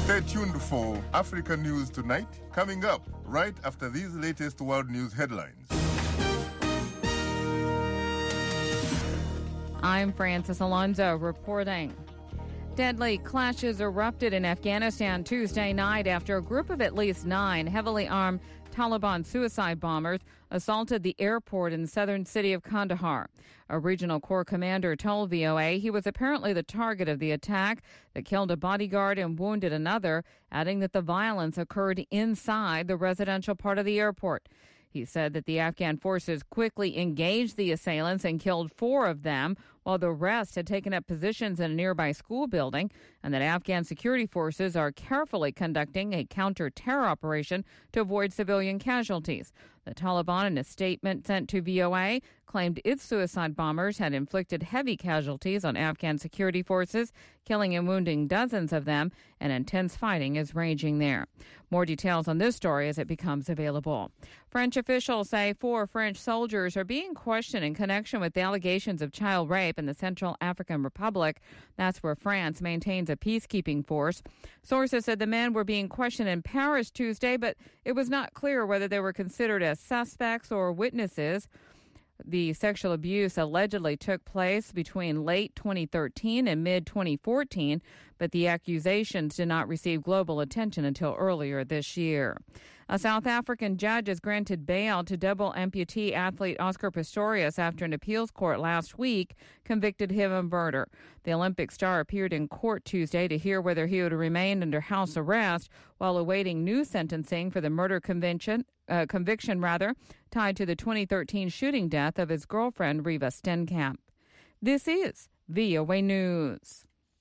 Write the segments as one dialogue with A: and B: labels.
A: Stay tuned for Africa News Tonight, coming up right after these latest world news headlines.
B: I'm Francis Alonso reporting. Deadly clashes erupted in Afghanistan Tuesday night after a group of at least 9 heavily armed Taliban suicide bombers assaulted the airport in the southern city of Kandahar. A regional corps commander told VOA he was apparently the target of the attack that killed a bodyguard and wounded another, adding that the violence occurred inside the residential part of the airport. He said that the Afghan forces quickly engaged the assailants and killed 4 of them, while the rest had taken up positions in a nearby school building, and that Afghan security forces are carefully conducting a counter-terror operation to avoid civilian casualties. The Taliban, in a statement sent to VOA, claimed its suicide bombers had inflicted heavy casualties on Afghan security forces, killing and wounding dozens of them, and intense fighting is raging there. More details on this story as it becomes available. French officials say 4 French soldiers are being questioned in connection with the allegations of child rape in the Central African Republic. That's where France maintains a peacekeeping force. Sources said the men were being questioned in Paris Tuesday, but it was not clear whether they were considered as suspects or witnesses. The sexual abuse allegedly took place between late 2013 and mid-2014, but the accusations did not receive global attention until earlier this year. A South African judge has granted bail to double amputee athlete Oscar Pistorius after an appeals court last week convicted him of murder. The Olympic star appeared in court Tuesday to hear whether he would remain under house arrest while awaiting new sentencing for the murder conviction tied to the 2013 shooting death of his girlfriend, Reva Stenkamp. This is VOA News.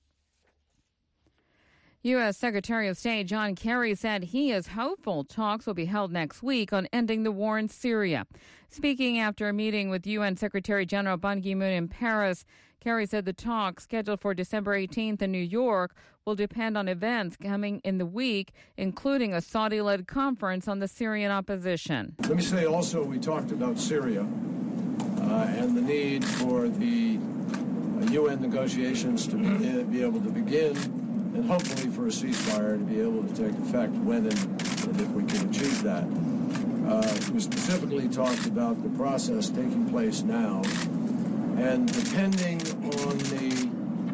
B: U.S. Secretary of State John Kerry said he is hopeful talks will be held next week on ending the war in Syria. Speaking after a meeting with UN Secretary General Ban Ki-moon in Paris, Kerry said the talks, scheduled for December 18th in New York, will depend on events coming in the week, including a Saudi-led conference on the Syrian opposition.
C: Let me say also we talked about Syria and the need for the UN negotiations to be able to begin, and hopefully for a ceasefire to be able to take effect when and if we can achieve that. We specifically talked about the process taking place now, and depending on the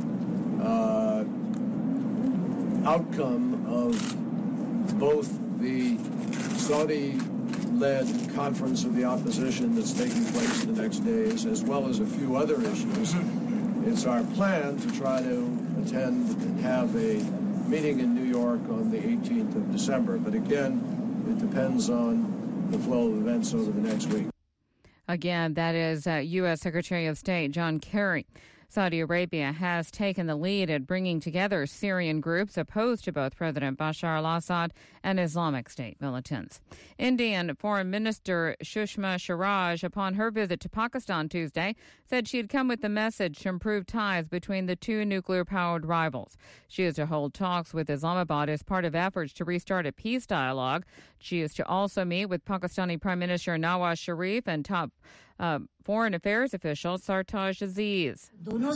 C: outcome of both the Saudi-led conference of the opposition that's taking place in the next days, as well as a few other issues, it's our plan to try to attend and have a meeting in New York on the 18th of December. But again, it depends on the flow of events over the next week.
B: Again, that is U.S. Secretary of State John Kerry. Saudi Arabia has taken the lead at bringing together Syrian groups opposed to both President Bashar al-Assad and Islamic State militants. Indian Foreign Minister Sushma Swaraj, upon her visit to Pakistan Tuesday, said she had come with the message to improve ties between the two nuclear-powered rivals. She is to hold talks with Islamabad as part of efforts to restart a peace dialogue. She is to also meet with Pakistani Prime Minister Nawaz Sharif and top foreign affairs official Sartaj Aziz.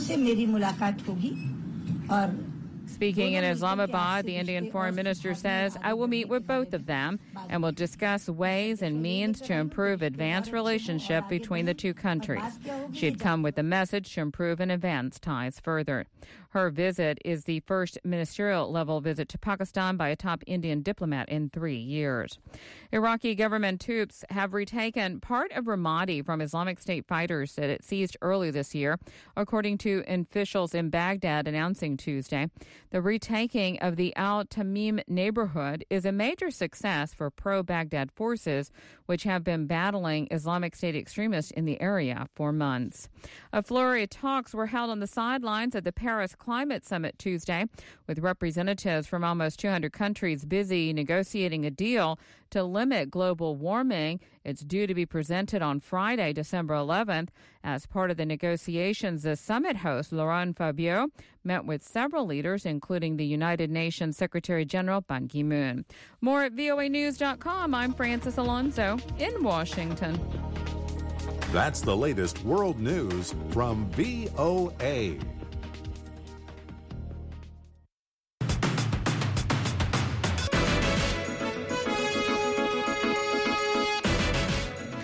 B: Speaking in Islamabad, the Indian foreign minister says, I will meet with both of them and will discuss ways and means to improve advanced relationship between the two countries. She had come with a message to improve and advance ties further. Her visit is the first ministerial-level visit to Pakistan by a top Indian diplomat in 3 years. Iraqi government troops have retaken part of Ramadi from Islamic State fighters that it seized early this year, according to officials in Baghdad announcing Tuesday. The retaking of the Al-Tamim neighborhood is a major success for pro-Baghdad forces, which have been battling Islamic State extremists in the area for months. A flurry of talks were held on the sidelines at the Paris Climate Summit Tuesday, with representatives from almost 200 countries busy negotiating a deal to limit global warming. It's due to be presented on Friday, December 11th. As part of the negotiations, the summit host, Laurent Fabius, met with several leaders, including the United Nations Secretary General Ban Ki-moon. More at voanews.com. I'm Francis Alonso in Washington.
D: That's the latest world news from VOA.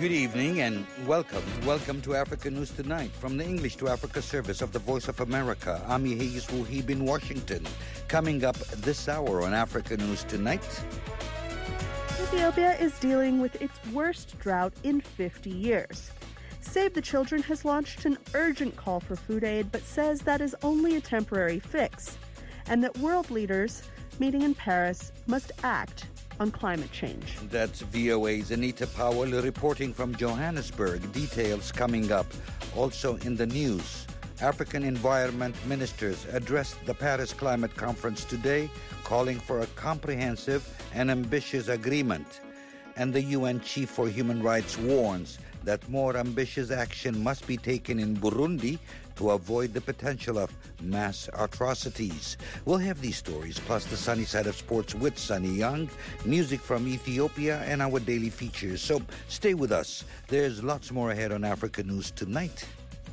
E: Good evening and welcome. Welcome to Africa News Tonight from the English to Africa service of the Voice of America. I'm Yehis Wuhib in Washington. Coming up this hour on Africa News Tonight.
F: Ethiopia is dealing with its worst drought in 50 years. Save the Children has launched an urgent call for food aid, but says that is only a temporary fix, and that world leaders meeting in Paris must act on climate change.
E: That's VOA's Anita Powell reporting from Johannesburg. Details coming up. Also in the news, African environment ministers addressed the Paris Climate Conference today, calling for a comprehensive and ambitious agreement. And the UN Chief for Human Rights warns that more ambitious action must be taken in Burundi to avoid the potential of mass atrocities. We'll have these stories, plus the sunny side of sports with Sunny Young, music from Ethiopia, and our daily features. So stay with us. There's lots more ahead on Africa News Tonight.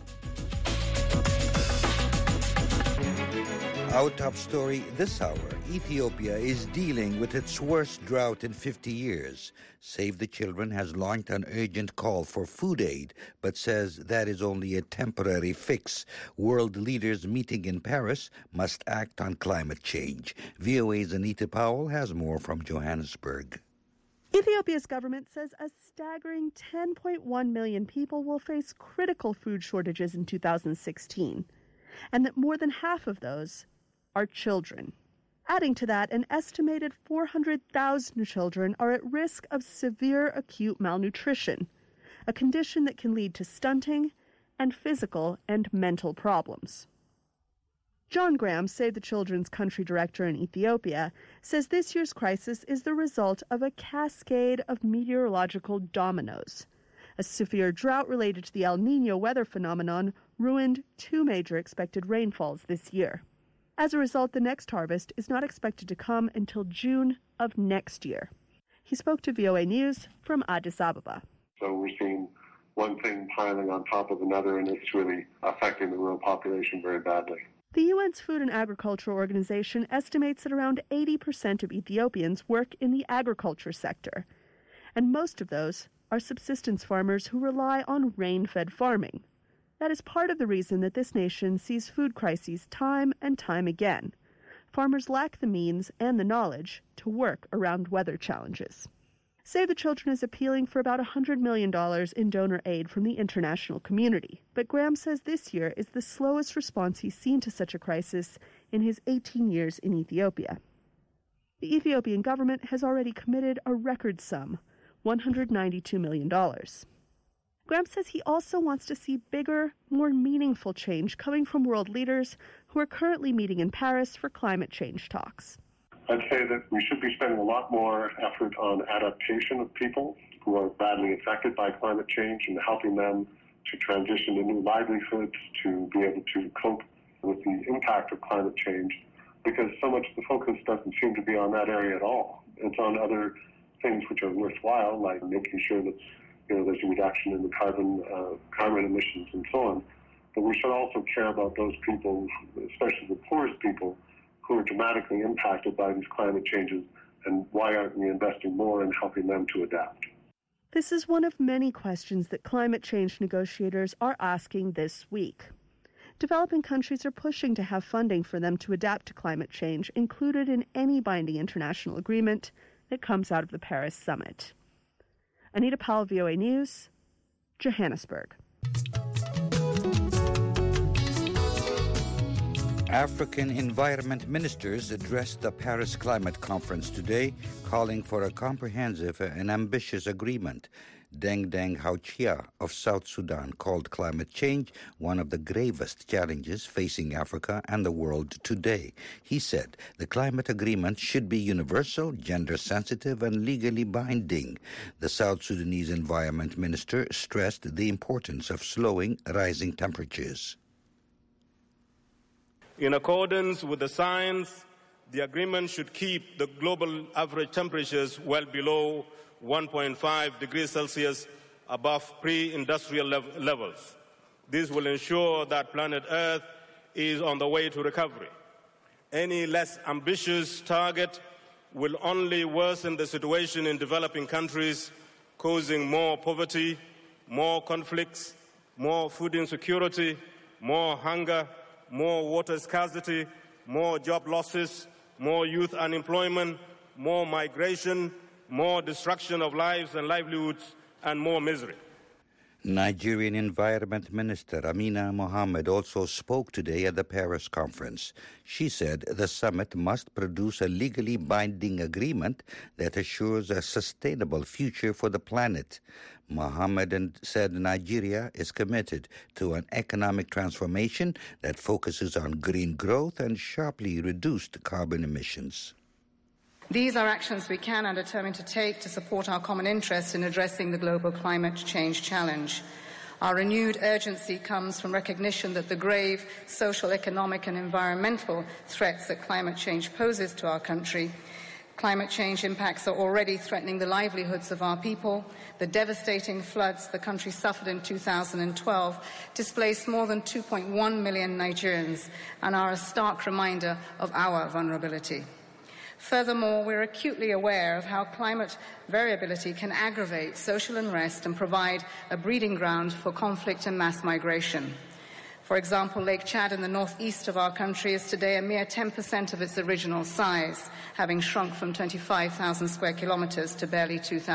E: Our top story this hour, Ethiopia is dealing with its worst drought in 50 years. Save the Children has launched an urgent call for food aid, but says that is only a temporary fix. World leaders meeting in Paris must act on climate change. VOA's Anita Powell has more from Johannesburg.
F: Ethiopia's government says a staggering 10.1 million people will face critical food shortages in 2016, and that more than half of those are children. Adding to that, an estimated 400,000 children are at risk of severe acute malnutrition, a condition that can lead to stunting and physical and mental problems. John Graham, Save the Children's country director in Ethiopia, says this year's crisis is the result of a cascade of meteorological dominoes. A severe drought related to the El Niño weather phenomenon ruined 2 major expected rainfalls this year. As a result, the next harvest is not expected to come until June of next year. He spoke to VOA News from Addis Ababa.
G: So we're seeing one thing piling on top of another, and it's really affecting the rural population very badly.
F: The UN's Food and Agriculture Organization estimates that around 80% of Ethiopians work in the agriculture sector, and most of those are subsistence farmers who rely on rain-fed farming. That is part of the reason that this nation sees food crises time and time again. Farmers lack the means and the knowledge to work around weather challenges. Save the Children is appealing for about $100 million in donor aid from the international community, but Graham says this year is the slowest response he's seen to such a crisis in his 18 years in Ethiopia. The Ethiopian government has already committed a record sum, $192 million. Graham says he also wants to see bigger, more meaningful change coming from world leaders who are currently meeting in Paris for climate change talks.
G: I'd say that we should be spending a lot more effort on adaptation of people who are badly affected by climate change and helping them to transition to new livelihoods, to be able to cope with the impact of climate change, because so much of the focus doesn't seem to be on that area at all. It's on other things which are worthwhile, like making sure that there's a reduction in the carbon emissions and so on. But we should also care about those people, especially the poorest people, who are dramatically impacted by these climate changes, and why aren't we investing more in helping them to adapt?
F: This is one of many questions that climate change negotiators are asking this week. Developing countries are pushing to have funding for them to adapt to climate change included in any binding international agreement that comes out of the Paris summit. Anita Powell, VOA News, Johannesburg.
E: African environment ministers addressed the Paris Climate Conference today, calling for a comprehensive and ambitious agreement. Deng Haochia of South Sudan called climate change one of the gravest challenges facing Africa and the world today. He said the climate agreement should be universal, gender-sensitive, and legally binding. The South Sudanese environment minister stressed the importance of slowing rising temperatures.
H: In accordance with the science, the agreement should keep the global average temperatures well below 1.5 degrees Celsius above pre-industrial levels. This will ensure that planet Earth is on the way to recovery. Any less ambitious target will only worsen the situation in developing countries, causing more poverty, more conflicts, more food insecurity, more hunger, more water scarcity, more job losses, more youth unemployment, more migration, more destruction of lives and livelihoods, and more misery.
E: Nigerian Environment Minister Amina Mohammed also spoke today at the Paris conference. She said the summit must produce a legally binding agreement that assures a sustainable future for the planet. Mohammed said Nigeria is committed to an economic transformation that focuses on green growth and sharply reduced carbon emissions.
I: These are actions we can and are determined to take to support our common interest in addressing the global climate change challenge. Our renewed urgency comes from recognition that the grave social, economic and environmental threats that climate change poses to our country. Climate change impacts are already threatening the livelihoods of our people. The devastating floods the country suffered in 2012 displaced more than 2.1 million Nigerians and are a stark reminder of our vulnerability. Furthermore, we're acutely aware of how climate variability can aggravate social unrest and provide a breeding ground for conflict and mass migration. For example, Lake Chad in the northeast of our country is today a mere 10% of its original size, having shrunk from 25,000 square kilometres to barely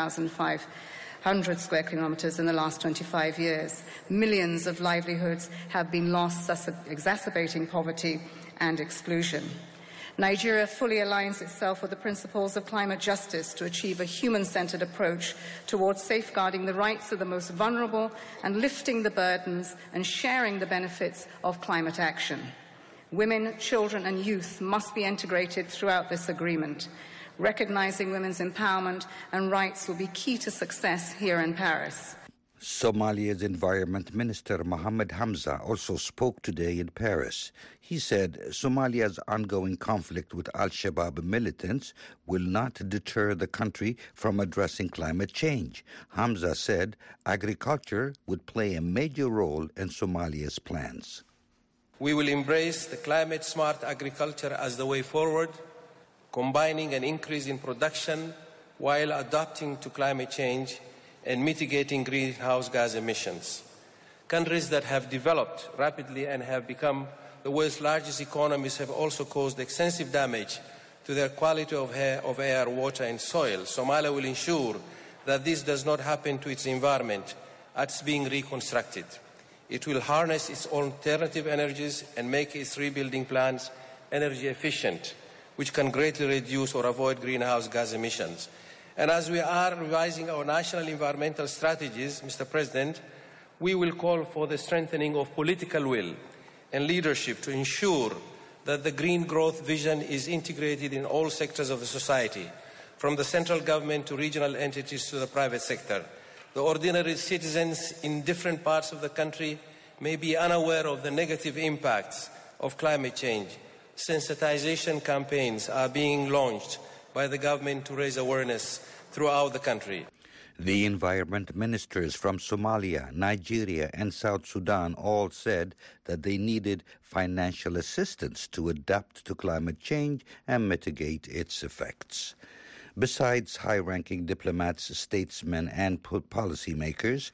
I: 2,500 square kilometres in the last 25 years. Millions of livelihoods have been lost, thus exacerbating poverty and exclusion. Nigeria fully aligns itself with the principles of climate justice to achieve a human-centred approach towards safeguarding the rights of the most vulnerable and lifting the burdens and sharing the benefits of climate action. Women, children and youth must be integrated throughout this agreement. Recognising women's empowerment and rights will be key to success here in Paris.
E: Somalia's Environment Minister Mohammed Hamza also spoke today in Paris. He said Somalia's ongoing conflict with Al-Shabaab militants will not deter the country from addressing climate change. Hamza said agriculture would play a major role in Somalia's plans.
J: We will embrace the climate-smart agriculture as the way forward, combining an increase in production while adapting to climate change and mitigating greenhouse gas emissions. Countries that have developed rapidly and have become the world's largest economies have also caused extensive damage to their quality of air, water and soil. Somalia will ensure that this does not happen to its environment as it's being reconstructed. It will harness its alternative energies and make its rebuilding plans energy efficient, which can greatly reduce or avoid greenhouse gas emissions. And as we are revising our national environmental strategies, Mr. President, we will call for the strengthening of political will and leadership to ensure that the green growth vision is integrated in all sectors of the society, from the central government to regional entities to the private sector. The ordinary citizens in different parts of the country may be unaware of the negative impacts of climate change. Sensitization campaigns are being launched by the government to raise awareness throughout the country.
E: The environment ministers from Somalia, Nigeria, and South Sudan all said that they needed financial assistance to adapt to climate change and mitigate its effects. Besides high-ranking diplomats, statesmen, and policymakers,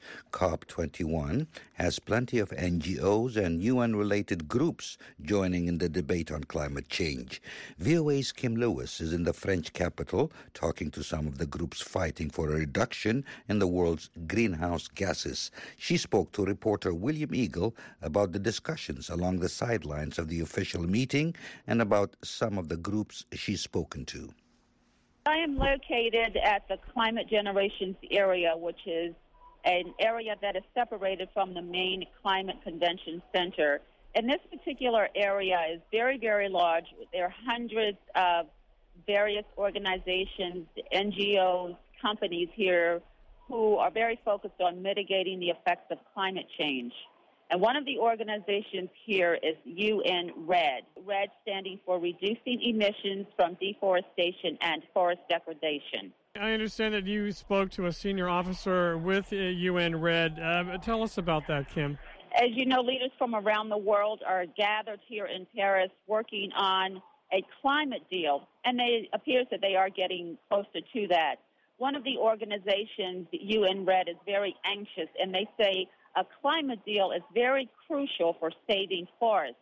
E: COP21 has plenty of NGOs and UN-related groups joining in the debate on climate change. VOA's Kim Lewis is in the French capital talking to some of the groups fighting for a reduction in the world's greenhouse gases. She spoke to reporter William Eagle about the discussions along the sidelines of the official meeting and about some of the groups she's spoken to.
K: I am located at the Climate Generations area, which is an area that is separated from the main Climate Convention Center. And this particular area is very, very large. There are hundreds of various organizations, NGOs, companies here who are very focused on mitigating the effects of climate change. And one of the organizations here is UN REDD, REDD standing for Reducing Emissions from Deforestation and Forest Degradation.
L: I understand that you spoke to a senior officer with UN REDD. Tell us about that, Kim.
K: As you know, leaders from around the world are gathered here in Paris working on a climate deal, and it appears that they are getting closer to that. one of the organizations, UN Red, is very anxious, and they say a climate deal is very crucial for saving forests.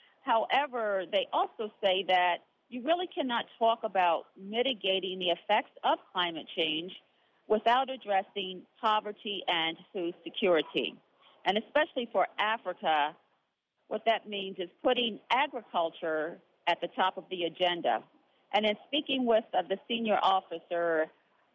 K: However, they also say that you really cannot talk about mitigating the effects of climate change without addressing poverty and food security. And especially for Africa, what that means is putting agriculture at the top of the agenda. And in speaking with the senior officer,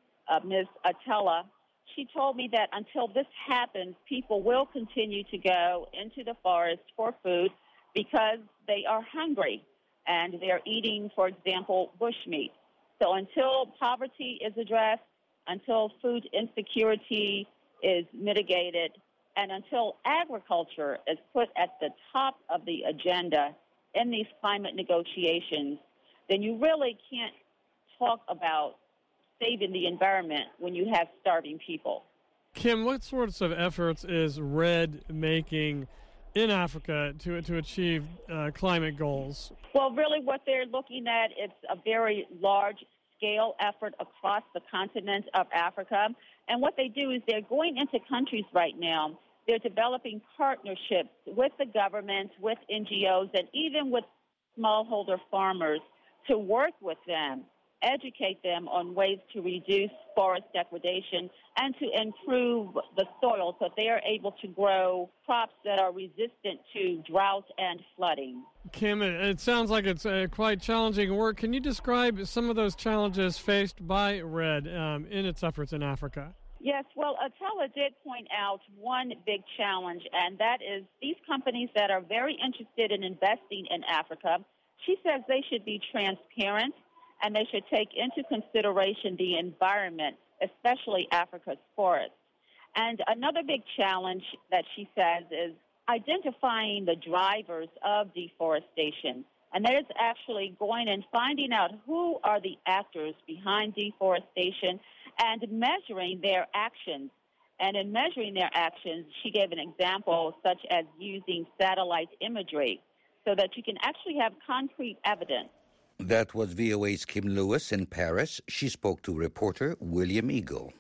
K: Ms. Atella, she told me that until this happens, people will continue to go into the forest for food because they are hungry and they're eating, for example, bushmeat. So until poverty is addressed, until food insecurity is mitigated, and until agriculture is put at the top of the agenda in these climate negotiations, then you really can't talk about saving the environment when you have starving people.
L: Kim, what sorts of efforts is RED making in Africa to achieve climate goals?
K: Well, really what they're looking at, it's a very large-scale effort across the continent of Africa. And what they do is they're going into countries right now. They're developing partnerships with the government, with NGOs, and even with smallholder farmers to work with them, educate them on ways to reduce forest degradation and to improve the soil so they are able to grow crops that are resistant to drought and flooding.
L: Kim, it sounds like it's quite challenging work. Can you describe some of those challenges faced by RED in its efforts in Africa?
K: Yes, well, Atella did point out one big challenge, and that is these companies that are very interested in investing in Africa, she says they should be transparent and they should take into consideration the environment, especially Africa's forests. And another big challenge that she says is identifying the drivers of deforestation. And that is actually going and finding out who are the actors behind deforestation and measuring their actions. And in measuring their actions, she gave an example such as using satellite imagery so that you can actually have concrete evidence.
E: That was VOA's Kim Lewis in Paris. She spoke to reporter William Eagle.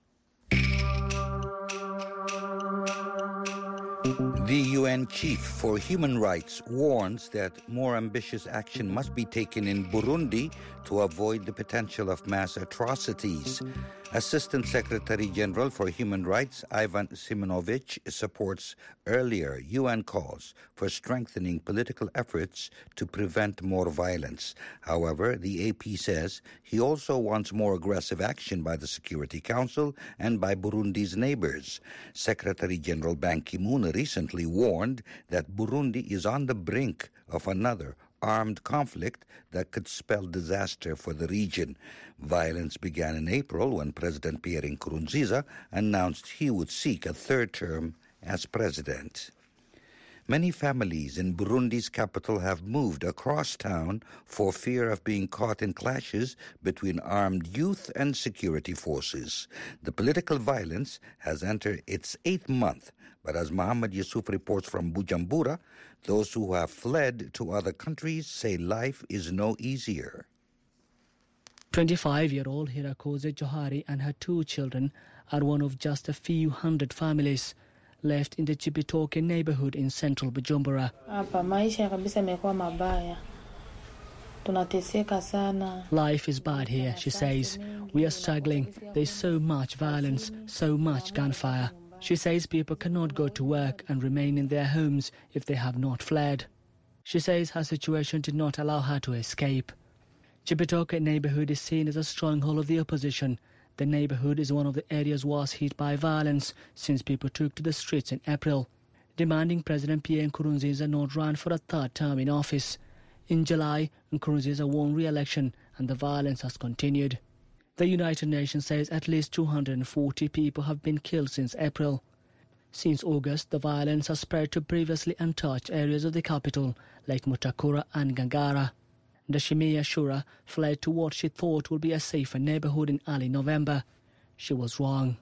E: The UN Chief for Human Rights warns that more ambitious action must be taken in Burundi to avoid the potential of mass atrocities. Assistant Secretary General for Human Rights Ivan Simonovic supports earlier UN calls for strengthening political efforts to prevent more violence. However, the AP says he also wants more aggressive action by the Security Council and by Burundi's neighbors. Secretary General Ban Ki-moon recently warned that Burundi is on the brink of another armed conflict that could spell disaster for the region. Violence began in April when President Pierre Nkurunziza announced he would seek a third term as president. Many families in Burundi's capital have moved across town for fear of being caught in clashes between armed youth and security forces. The political violence has entered its 8th month, but as Mohammed Yusuf reports from Bujumbura, those who have fled to other countries say life is no easier.
M: 25-year-old Hirakoze Johari and her 2 children are one of just a few hundred families left in the Chibitoke neighborhood in central Bujumbura. Life is bad here, she says. We are struggling. There's so much violence, so much gunfire. She says people cannot go to work and remain in their homes if they have not fled. She says her situation did not allow her to escape. Chibitoke neighborhood is seen as a stronghold of the opposition. The neighborhood is one of the areas worst hit by violence since people took to the streets in April, demanding President Pierre Nkurunziza not run for a 3rd term in office. In July, Nkurunziza won re-election and the violence has continued. The United Nations says at least 240 people have been killed since April. Since August, the violence has spread to previously untouched areas of the capital, like Mutakura and Ngagara. Dashimiya Shura fled to what she thought would be a safer neighborhood in early November. She was wrong.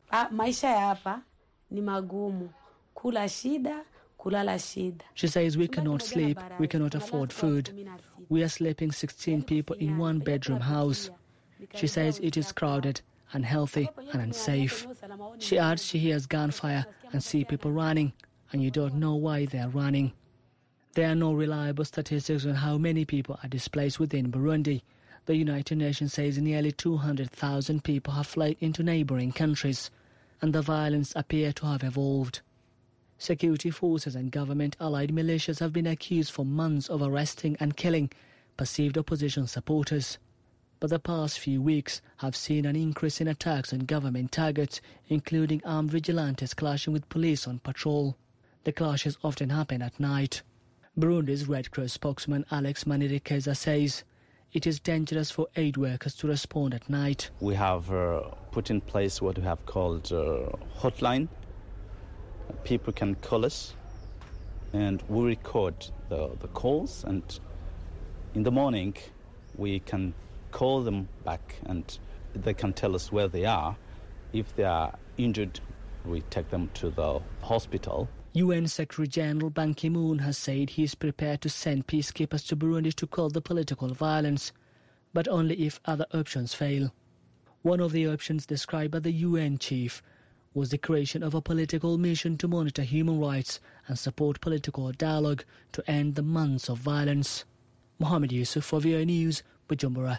M: She says we cannot sleep, we cannot afford food. We are sleeping 16 people in one bedroom house. She says it is crowded. unhealthy and unsafe. She adds she hears gunfire and sees people running, and you don't know why they're running. There are no reliable statistics on how many people are displaced within Burundi. The United Nations says nearly 200,000 people have fled into neighboring countries, and the violence appears to have evolved. Security forces and government-allied militias have been accused for months of arresting and killing perceived opposition supporters. But the past few weeks have seen an increase in attacks on government targets, including armed vigilantes clashing with police on patrol. The clashes often happen at night. Burundi's Red Cross spokesman Alex Manirikeza says it is dangerous for aid workers to respond at night.
N: We have put in place what we have called hotline. People can call us and we record the calls, and in the morning we can call them back and they can tell us where they are. If they are injured, we take them to the hospital.
M: UN Secretary General Ban Ki-moon has said he is prepared to send peacekeepers to Burundi to quell the political violence, but only if other options fail. One of the options described by the UN chief was the creation of a political mission to monitor human rights and support political dialogue to end the months of violence. Mohammed Yusuf for VOA News, Bujumbura.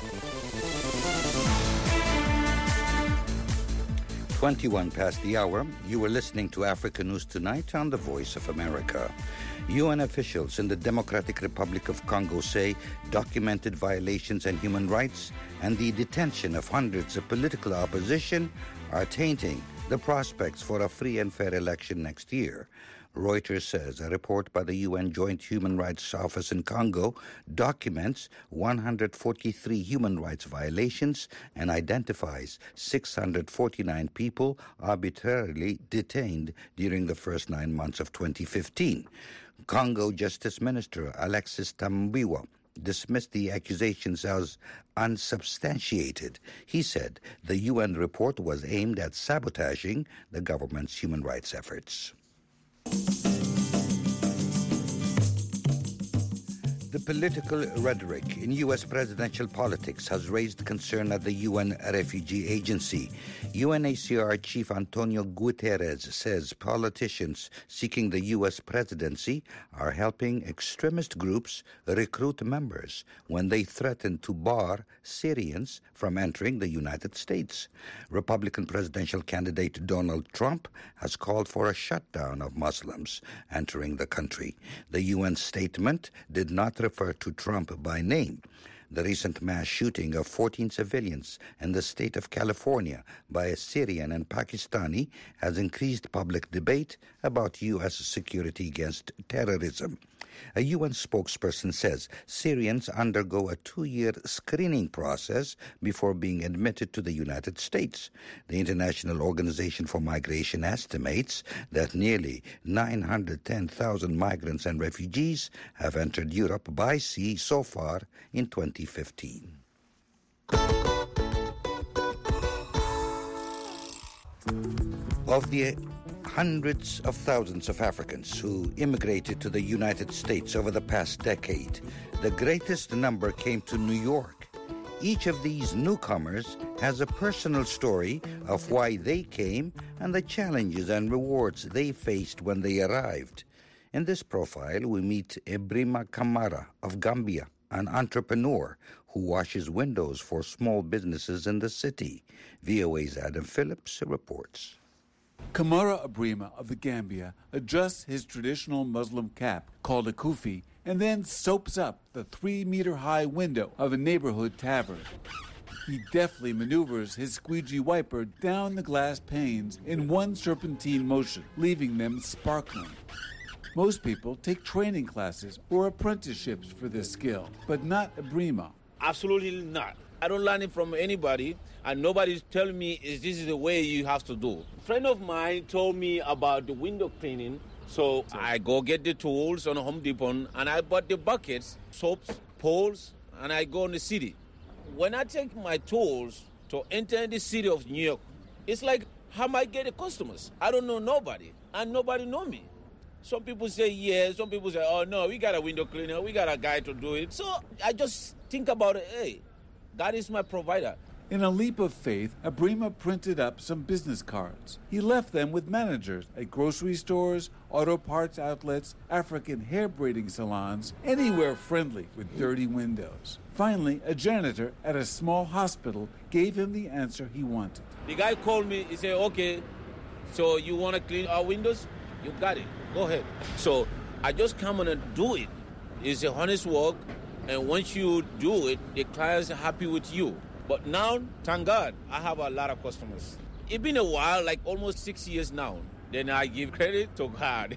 E: 21 past the hour. You were listening to Africa News Tonight on the Voice of America. UN officials in the Democratic Republic of Congo say documented violations in human rights and the detention of hundreds of political opposition are tainting the prospects for a free and fair election next year. Reuters says a report by the UN Joint Human Rights Office in Congo documents 143 human rights violations and identifies 649 people arbitrarily detained during the first 9 months of 2015. Congo Justice Minister Alexis Tambiwa dismissed the accusations as unsubstantiated. He said the UN report was aimed at sabotaging the government's human rights efforts. The political rhetoric in U.S. presidential politics has raised concern at the UN Refugee Agency. UNHCR Chief Antonio Guterres says politicians seeking the U.S. presidency are helping extremist groups recruit members when they threaten to bar Syrians from entering the United States. Republican presidential candidate Donald Trump has called for a shutdown of Muslims entering the country. The UN statement did not refer to Trump by name. The recent mass shooting of 14 civilians in the state of California by a Syrian and Pakistani has increased public debate about U.S. security against terrorism. A UN spokesperson says Syrians undergo a 2-year screening process before being admitted to the United States. The International Organization for Migration estimates that nearly 910,000 migrants and refugees have entered Europe by sea so far in 2015. Of the hundreds of thousands of Africans who immigrated to the United States over the past decade, the greatest number came to New York. Each of these newcomers has a personal story of why they came and the challenges and rewards they faced when they arrived. In this profile, we meet Ibrima Kamara of Gambia, an entrepreneur who washes windows for small businesses in the city. VOA's Adam Phillips reports.
O: Kamara Ibrima of the Gambia adjusts his traditional Muslim cap, called a kufi, and then soaps up the 3-meter-high window of a neighborhood tavern. He deftly maneuvers his squeegee wiper down the glass panes in one serpentine motion, leaving them sparkling. Most people take training classes or apprenticeships for this skill, but not Ibrima.
P: Absolutely not. I don't learn it from anybody, and nobody's telling me this is the way you have to do. A friend of mine told me about the window cleaning, so I go get the tools on Home Depot, and I bought the buckets, soaps, poles, and I go in the city. When I take my tools to enter the city of New York, it's like how am I get the customers? I don't know nobody, and nobody know me. Some people say yes, some people say, oh no, we got a window cleaner, we got a guy to do it. So I just think about it, hey, God is my provider.
O: In a leap of faith, Abrima printed up some business cards. He left them with managers at grocery stores, auto parts outlets, African hair braiding salons, anywhere friendly with dirty windows. Finally, a janitor at a small hospital gave him the answer he wanted.
P: The guy called me, he said, okay, so you want to clean our windows? You got it, go ahead. So I just come on and do it. It's a honest work, and once you do it, the clients are happy with you. But now, thank God, I have a lot of customers. It's been a while, like almost 6 years now. Then I give credit to God.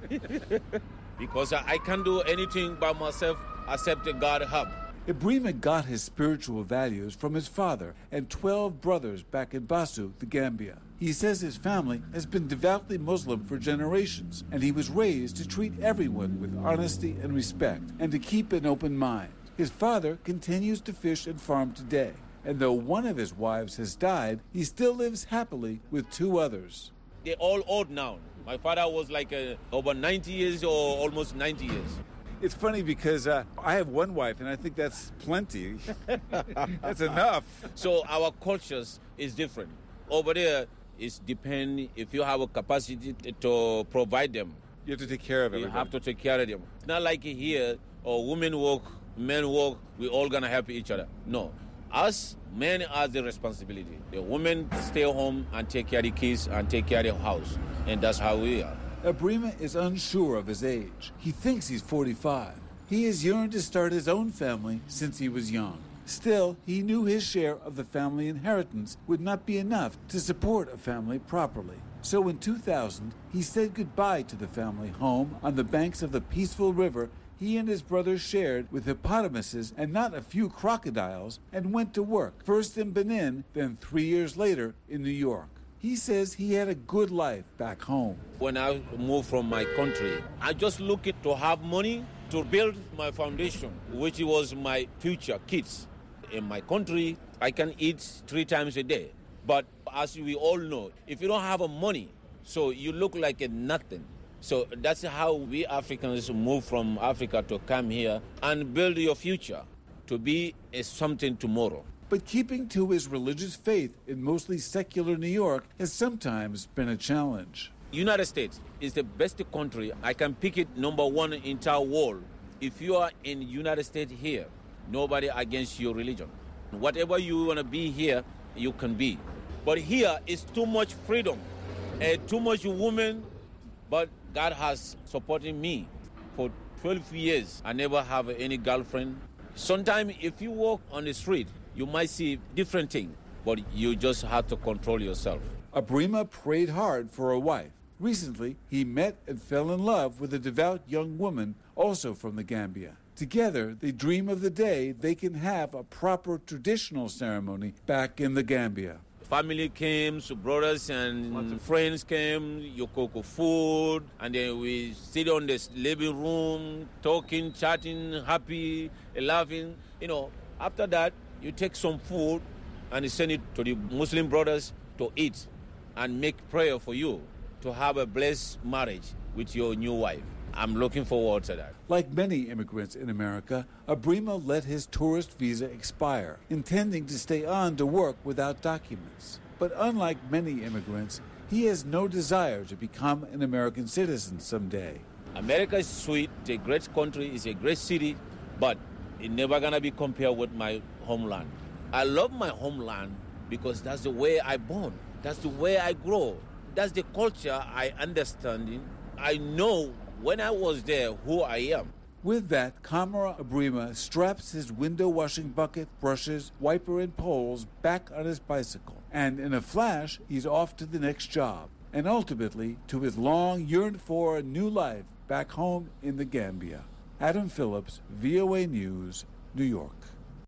P: Because I can't do anything by myself except God's help.
O: Abrima got his spiritual values from his father and 12 brothers back in Basu, the Gambia. He says his family has been devoutly Muslim for generations, and he was raised to treat everyone with honesty and respect, and to keep an open mind. His father continues to fish and farm today, and though one of his wives has died, he still lives happily with 2 others.
P: They're all old now. My father was like over 90 years or almost 90 years.
O: It's funny because I have one wife, and I think that's plenty. That's enough.
P: So our cultures is different. Over there, it depends if you have a capacity to provide them.
O: You have to take care of everybody.
P: You have to take care of them. It's not like here, women work, men work, we all gonna help each other. No. Us, men are the responsibility. The women stay home and take care of the kids and take care of the house. And that's how we are.
O: Abrima is unsure of his age. He thinks he's 45. He has yearned to start his own family since he was young. Still, he knew his share of the family inheritance would not be enough to support a family properly. So in 2000, he said goodbye to the family home on the banks of the peaceful river he and his brothers shared with hippopotamuses and not a few crocodiles, and went to work, first in Benin, then 3 years later in New York. He says he had a good life back home.
P: When I moved from my country, I just looked to have money to build my foundation, which was my future kids. In my country, I can eat 3 times a day. But as we all know, if you don't have money, so you look like a nothing. So that's how we Africans move from Africa to come here and build your future to be something tomorrow.
O: But keeping to his religious faith in mostly secular New York has sometimes been a challenge.
P: United States is the best country. I can pick it #1 in the entire world. If you are in United States here, nobody against your religion. Whatever you want to be here, you can be. But here is too much freedom and too much women. But God has supported me for 12 years. I never have any girlfriend. Sometimes if you walk on the street, you might see different things, but you just have to control yourself.
O: Abrima prayed hard for a wife. Recently, he met and fell in love with a devout young woman, also from the Gambia. Together, they dream of the day they can have a proper traditional ceremony back in the Gambia.
P: Family came, so brothers and friends came, you cook food, and then we sit on this living room, talking, chatting, happy, laughing. After that, you take some food and you send it to the Muslim brothers to eat and make prayer for you to have a blessed marriage with your new wife. I'm looking forward to that.
O: Like many immigrants in America, Abrima let his tourist visa expire, intending to stay on to work without documents. But unlike many immigrants, he has no desire to become an American citizen someday.
P: America is sweet, it's a great country, it's a great city, but it's never going to be compared with my homeland. I love my homeland because that's the way I born. That's the way I grow. That's the culture I understand. I know when I was there who I am.
O: With that, Kamara Abrima straps his window washing bucket, brushes, wiper, and poles back on his bicycle. And in a flash, he's off to the next job, and ultimately to his long yearned for new life back home in the Gambia. Adam Phillips, VOA News, New York.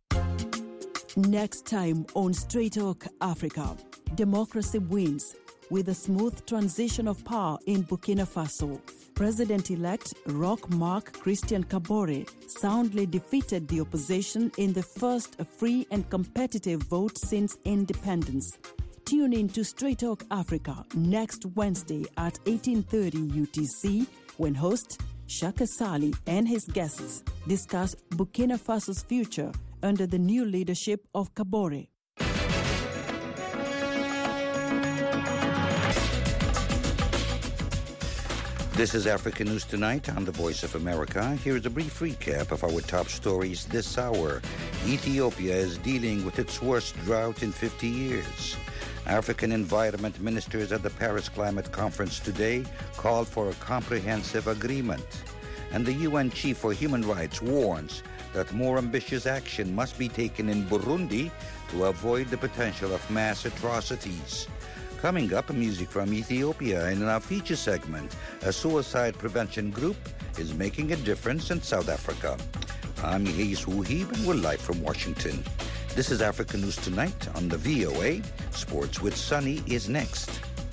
Q: Next time on Straight Talk Africa, democracy wins with a smooth transition of power in Burkina Faso. President-elect Roch Marc Christian Kabore soundly defeated the opposition in the first free and competitive vote since independence. Tune in to Straight Talk Africa next Wednesday at 18:30 UTC when host Shaka Sali and his guests discuss Burkina Faso's future under the new leadership of Kabore.
E: This is Africa News Tonight on the Voice of America. Here is a brief recap of our top stories this hour. Ethiopia is dealing with its worst drought in 50 years. African environment ministers at the Paris Climate Conference today called for a comprehensive agreement. And the UN Chief for Human Rights warns that more ambitious action must be taken in Burundi to avoid the potential of mass atrocities. Coming up, music from Ethiopia, and in our feature segment, a suicide prevention group is making a difference in South Africa. I'm Yehis Wuhib, and we're live from Washington. This is Africa News Tonight on the VOA. Sports with Sunny is next.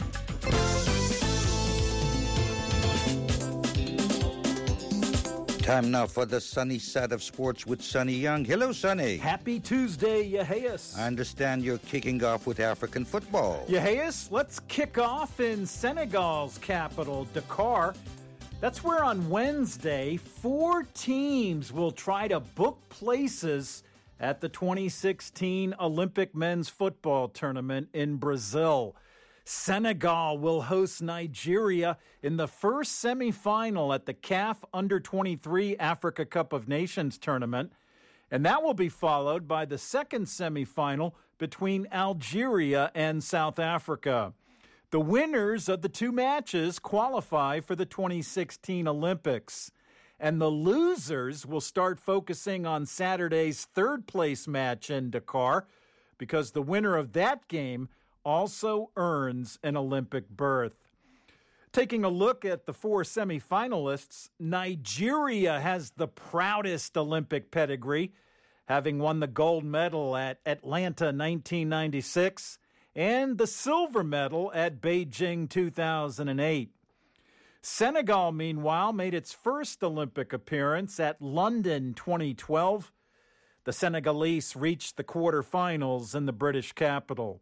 E: Time now for the sunny side of sports with Sonny Young. Hello, Sonny.
R: Happy Tuesday, Yehis.
E: I understand you're kicking off with African football.
R: Yehis, let's kick off in Senegal's capital, Dakar. That's where on Wednesday, 4 teams will try to book places at the 2016 Olympic men's football tournament in Brazil. Senegal will host Nigeria in the first semifinal at the CAF Under-23 Africa Cup of Nations tournament, and that will be followed by the second semifinal between Algeria and South Africa. The winners of the 2 matches qualify for the 2016 Olympics, and the losers will start focusing on Saturday's third-place match in Dakar, because the winner of that game also earns an Olympic berth. Taking a look at the 4 semifinalists, Nigeria has the proudest Olympic pedigree, having won the gold medal at Atlanta 1996 and the silver medal at Beijing 2008. Senegal, meanwhile, made its first Olympic appearance at London 2012. The Senegalese reached the quarterfinals in the British capital.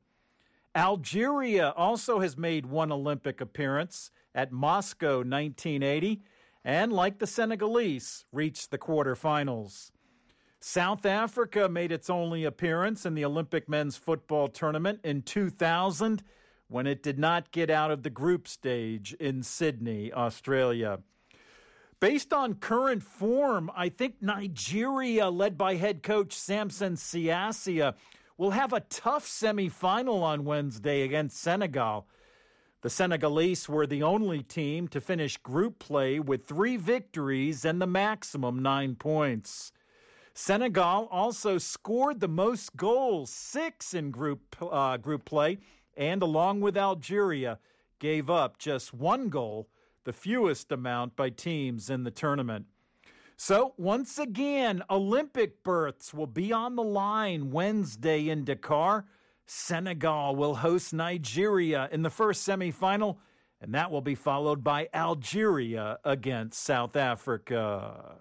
R: Algeria also has made 1 Olympic appearance at Moscow 1980 and, like the Senegalese, reached the quarterfinals. South Africa made its only appearance in the Olympic men's football tournament in 2000 when it did not get out of the group stage in Sydney, Australia. Based on current form, I think Nigeria, led by head coach Samson Siasia, will have a tough semifinal on Wednesday against Senegal. The Senegalese were the only team to finish group play with 3 victories and the maximum 9 points. Senegal also scored the most goals, 6 in group play, and along with Algeria, gave up just 1 goal, the fewest amount by teams in the tournament. So, once again, Olympic berths will be on the line Wednesday in Dakar. Senegal will host Nigeria in the first semifinal, and that will be followed by Algeria against South Africa.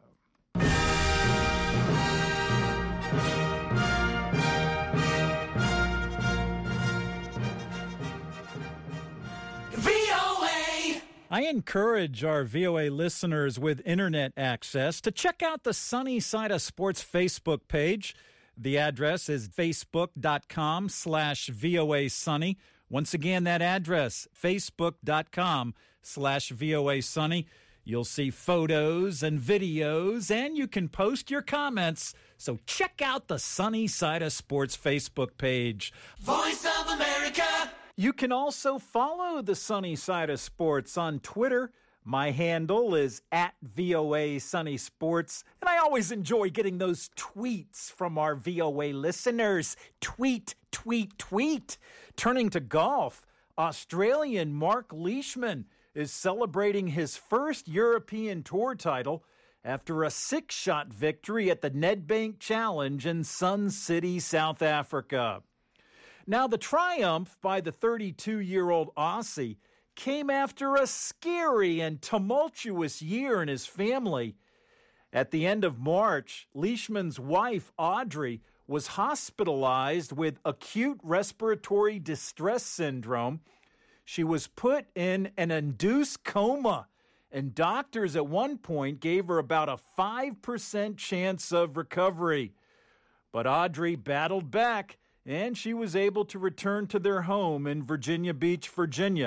R: I encourage our VOA listeners with internet access to check out the Sunny Side of Sports Facebook page. The address is facebook.com/VOA Sunny. Once again, that address, facebook.com/VOA Sunny. You'll see photos and videos, and you can post your comments. So check out the Sunny Side of Sports Facebook page.
S: Voice of America.
R: You can also follow the Sunny Side of Sports on Twitter. My handle is @VOA Sunny Sports, and I always enjoy getting those tweets from our VOA listeners. Tweet, tweet, tweet. Turning to golf, Australian Mark Leishman is celebrating his first European Tour title after a 6-shot victory at the Nedbank Challenge in Sun City, South Africa. Now, the triumph by the 32-year-old Aussie came after a scary and tumultuous year in his family. At the end of March, Leishman's wife, Audrey, was hospitalized with acute respiratory distress syndrome. She was put in an induced coma, and doctors at one point gave her about a 5% chance of recovery. But Audrey battled back, and she was able to return to their home in Virginia Beach, Virginia,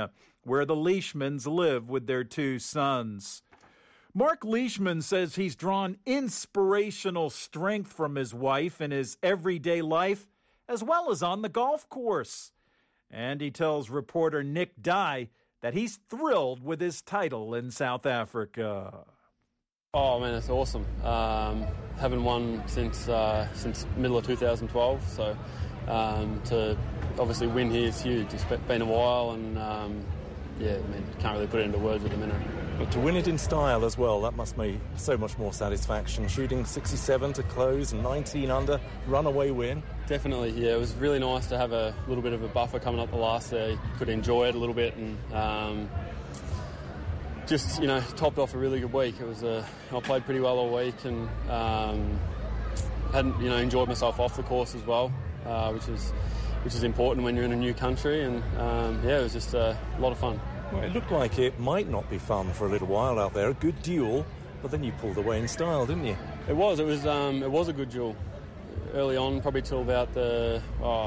R: where the Leishmans live with their 2 sons. Mark Leishman says he's drawn inspirational strength from his wife in his everyday life, as well as on the golf course. And he tells reporter Nick Dye that he's thrilled with his title in South Africa.
T: Oh man, it's awesome. Haven't won since middle of 2012, so to obviously win here is huge. It's been a while, and can't really put it into words at the minute.
U: But to win it in style as well, that must be so much more satisfaction. Shooting 67 to close and 19 under, runaway win.
T: Definitely, yeah. It was really nice to have a little bit of a buffer coming up the last there. You could enjoy it a little bit, and just topped off a really good week. It was I played pretty well all week, and hadn't enjoyed myself off the course as well, which is important when you're in a new country, and it was just a lot of fun.
U: Well, it looked like it might not be fun for a little while out there. A good duel, but then you pulled away in style, didn't you?
T: It was a good duel. Early on, probably till about the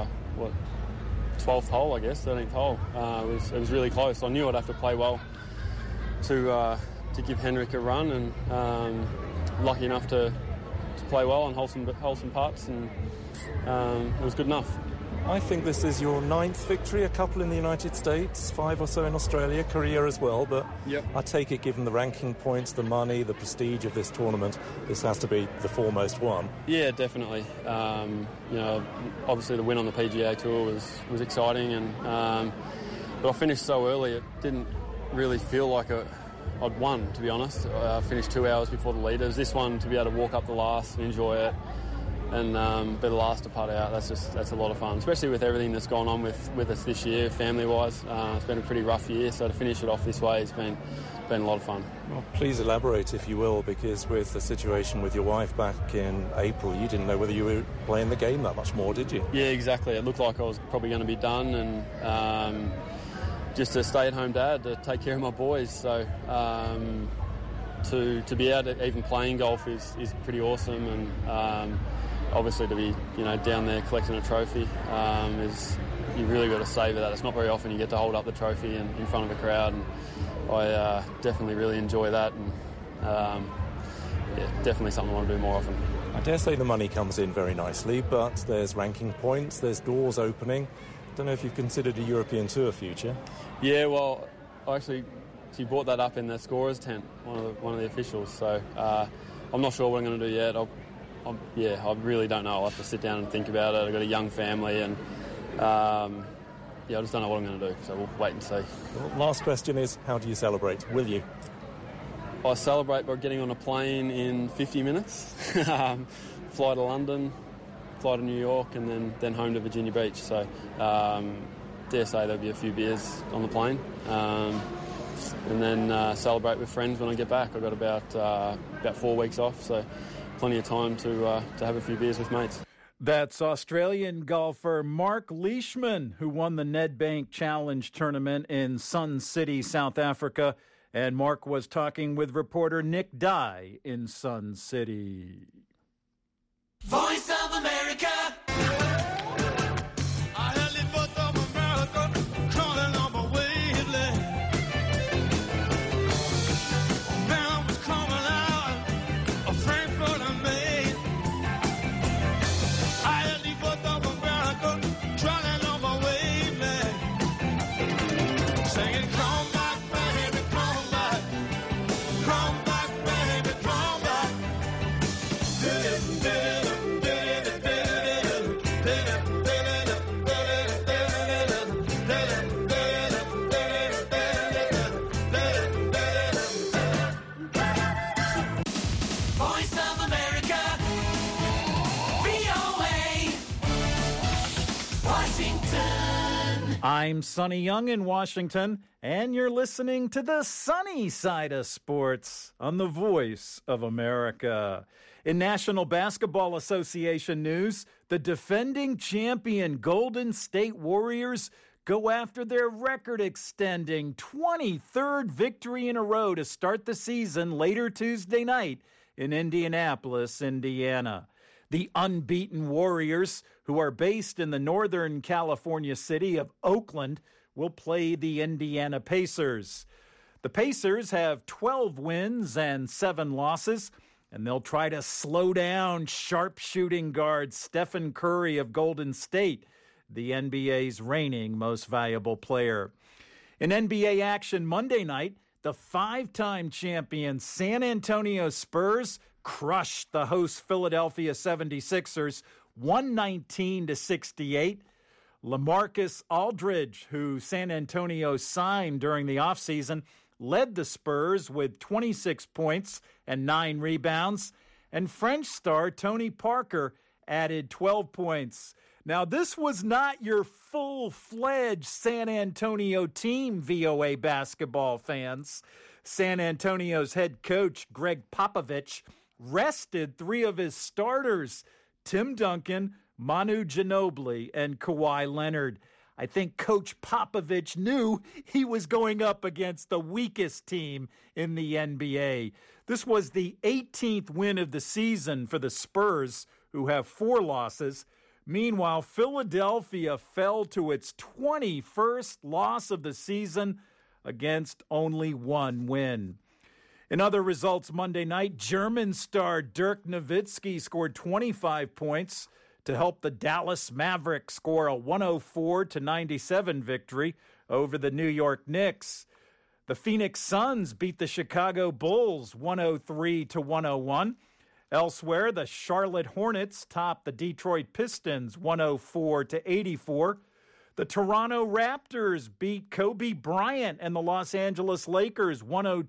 T: 12th hole, I guess, 13th hole. It was really close. I knew I'd have to play well to give Henrik a run, and lucky enough to play well and hold some putts, and it was good enough.
U: I think this is your 9th victory, a couple in the United States, 5 or so in Australia, Korea as well, but yep. I take it, given the ranking points, the money, the prestige of this tournament, this has to be the foremost one.
T: Yeah, definitely. Obviously the win on the PGA Tour was exciting, and but I finished so early, it didn't really feel like I'd won, to be honest. I finished 2 hours before the leaders. This one, to be able to walk up the last and enjoy it, and be the last to putt out, that's a lot of fun, especially with everything that's gone on with us this year, family-wise. It's been a pretty rough year, so to finish it off this way has been a lot of fun.
U: Well, please elaborate, if you will, because with the situation with your wife back in April, you didn't know whether you were playing the game that much more, did you?
T: Yeah, exactly. It looked like I was probably going to be done, and just a stay-at-home dad to take care of my boys. So to be able to even playing golf is pretty awesome, and obviously to be down there collecting a trophy is, you really got to savour that. It's not very often you get to hold up the trophy in front of a crowd, and I definitely really enjoy that, and definitely something I want to do more often.
U: I dare say the money comes in very nicely, but there's ranking points, there's doors opening. Don't know if you've considered a European Tour future.
T: Yeah, well, she brought that up in the scorer's tent, one of the officials, so I'm not sure what I'm going to do yet. I really don't know. I'll have to sit down and think about it. I've got a young family, and I just don't know what I'm going to do, so we'll wait and see.
U: Well, last question is, how do you celebrate? Will you?
T: I celebrate by getting on a plane in 50 minutes, fly to London, fly to New York, and then home to Virginia Beach. So dare say there'll be a few beers on the plane, and then celebrate with friends when I get back. I've got about 4 weeks off, so plenty of time to have a few beers with mates.
R: That's Australian golfer Mark Leishman, who won the Nedbank Challenge tournament in Sun City, South Africa. And Mark was talking with reporter Nick Dye in Sun City.
S: Voice of America.
R: I'm Sonny Young in Washington, and you're listening to the sunny side of sports on the Voice of America. In National Basketball Association news, the defending champion Golden State Warriors go after their record-extending 23rd victory in a row to start the season later Tuesday night in Indianapolis, Indiana. The unbeaten Warriors, who are based in the Northern California city of Oakland, will play the Indiana Pacers. The Pacers have 12 wins and 7 losses, and they'll try to slow down sharpshooting guard Stephen Curry of Golden State, the NBA's reigning most valuable player. In NBA action Monday night, the 5-time champion San Antonio Spurs crushed the host Philadelphia 76ers 119-68. LaMarcus Aldridge, who San Antonio signed during the offseason, led the Spurs with 26 points and 9 rebounds, and French star Tony Parker added 12 points. Now, this was not your full-fledged San Antonio team, VOA basketball fans. San Antonio's head coach, Greg Popovich, rested 3 of his starters, Tim Duncan, Manu Ginobili, and Kawhi Leonard. I think Coach Popovich knew he was going up against the weakest team in the NBA. This was the 18th win of the season for the Spurs, who have 4 losses. Meanwhile, Philadelphia fell to its 21st loss of the season against only 1 win. In other results Monday night, German star Dirk Nowitzki scored 25 points to help the Dallas Mavericks score a 104-97 victory over the New York Knicks. The Phoenix Suns beat the Chicago Bulls 103-101. Elsewhere, the Charlotte Hornets topped the Detroit Pistons 104-84. The Toronto Raptors beat Kobe Bryant and the Los Angeles Lakers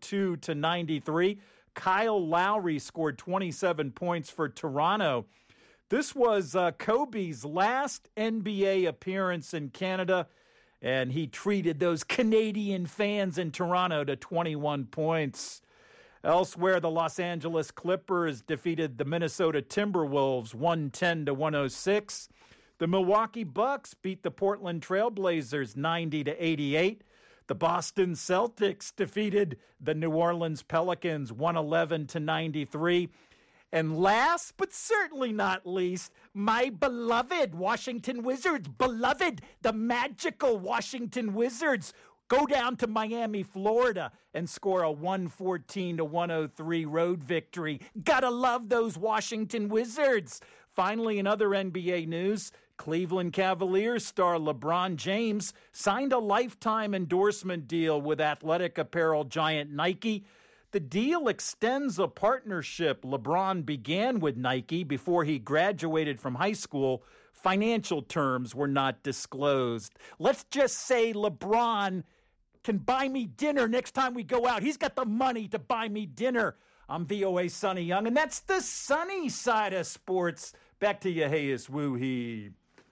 R: 102-93. Kyle Lowry scored 27 points for Toronto. This was Kobe's last NBA appearance in Canada, and he treated those Canadian fans in Toronto to 21 points. Elsewhere, the Los Angeles Clippers defeated the Minnesota Timberwolves 110-106. The Milwaukee Bucks beat the Portland Trailblazers 90-88. The Boston Celtics defeated the New Orleans Pelicans 111-93. And last but certainly not least, my beloved Washington Wizards, the magical Washington Wizards, go down to Miami, Florida, and score a 114-103 road victory. Gotta love those Washington Wizards. Finally, in other NBA news, Cleveland Cavaliers star LeBron James signed a lifetime endorsement deal with athletic apparel giant Nike. The deal extends a partnership LeBron began with Nike before he graduated from high school. Financial terms were not disclosed. Let's just say LeBron can buy me dinner next time we go out. He's got the money to buy me dinner. I'm VOA Sonny Young, and that's the sunny side of sports. Back to you, Hayes Woohee.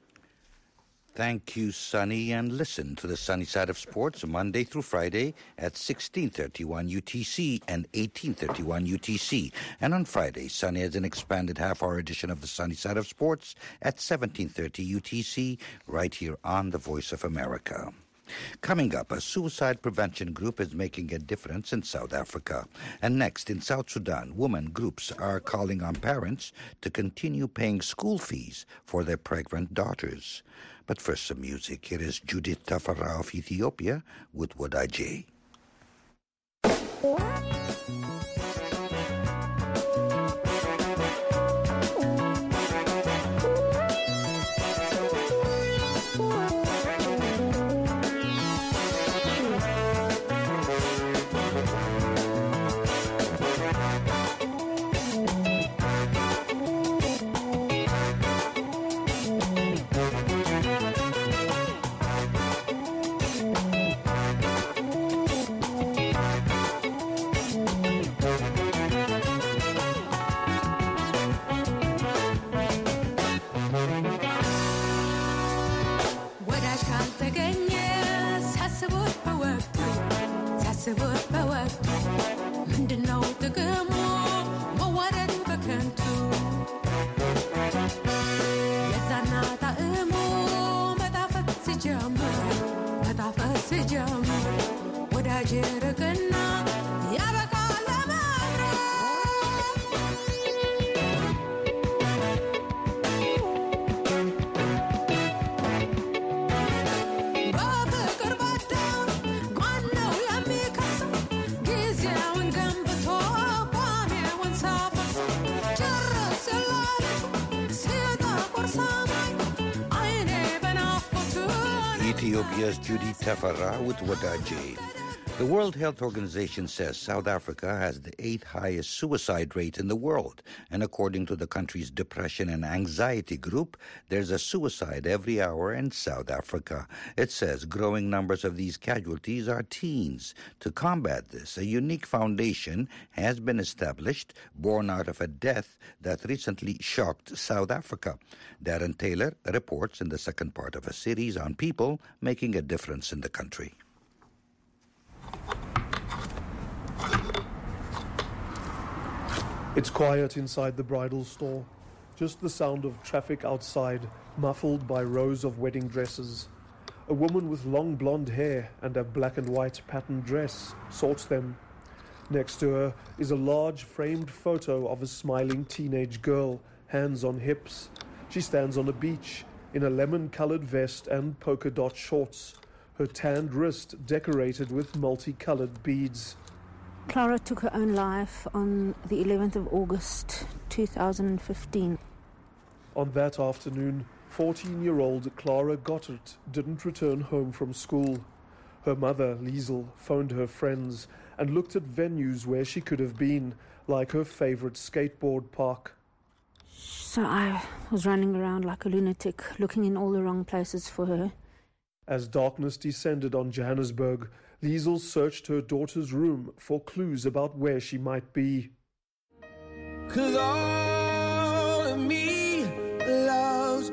E: Thank you, Sonny, and listen to the Sunny Side of Sports Monday through Friday at 16:31 UTC and 18:31 UTC. And on Friday, Sonny has an expanded half-hour edition of the Sunny Side of Sports at 17:30 UTC right here on the Voice of America. Coming up, a suicide prevention group is making a difference in South Africa. And next, in South Sudan, women groups are calling on parents to continue paying school fees for their pregnant daughters. But first, some music. Here is Judith Tafara of Ethiopia with Wodai.
A: Goodbye.
E: Ethiopia's Judy Tefera with Wadaji. The World Health Organization says South Africa has the 8th highest suicide rate in the world. And according to the country's depression and anxiety group, there's a suicide every hour in South Africa. It says growing numbers of these casualties are teens. To combat this, a unique foundation has been established, born out of a death that recently shocked South Africa. Darren Taylor reports in the second part of a series on people making a difference in the country.
A: It's quiet inside the bridal store. Just the sound of traffic outside, muffled by rows of wedding dresses. A woman with long blonde hair and a black and white patterned dress sorts them. Next to her is a large framed photo of a smiling teenage girl, hands on hips. She stands on a beach in a lemon-colored vest and polka dot shorts, her tanned wrist decorated with multicolored beads.
V: Clara took her own life on the 11th of August, 2015.
A: On that afternoon, 14-year-old Clara Gottert didn't return home from school. Her mother, Liesel, phoned her friends and looked at venues where she could have been, like her favorite skateboard park.
V: So I was running around like a lunatic, looking in all the wrong places for her.
A: As darkness descended on Johannesburg, Liesel searched her daughter's room for clues about where she might be.
S: 'Cause all of me loves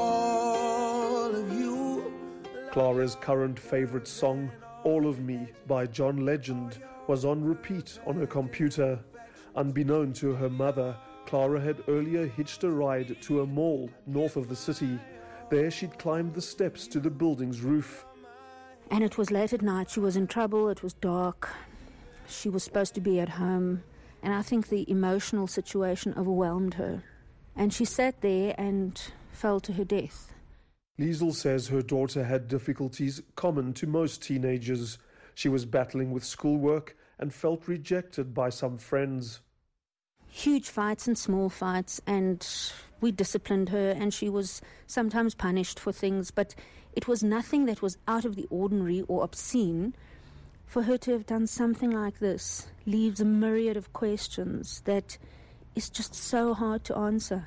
S: all of you.
A: Clara's current favorite song, All of Me by John Legend, was on repeat on her computer. Unbeknown to her mother, Clara had earlier hitched a ride to a mall north of the city. There she'd climbed the steps to the building's roof.
V: And it was late at night. She was in trouble. It was dark. She was supposed to be at home. And I think the emotional situation overwhelmed her. And she sat there and fell to her death.
A: Liesel says her daughter had difficulties common to most teenagers. She was battling with schoolwork and felt rejected by some friends.
V: Huge fights and small fights, and we disciplined her, and she was sometimes punished for things, but it was nothing that was out of the ordinary or obscene. For her to have done something like this leaves a myriad of questions that is just so hard to answer.